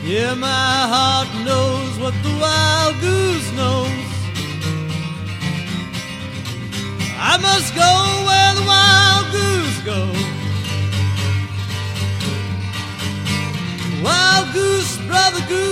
Yeah, my heart knows what the wild goose knows. I must go where the wild goose goes. Wild goose, brother goose.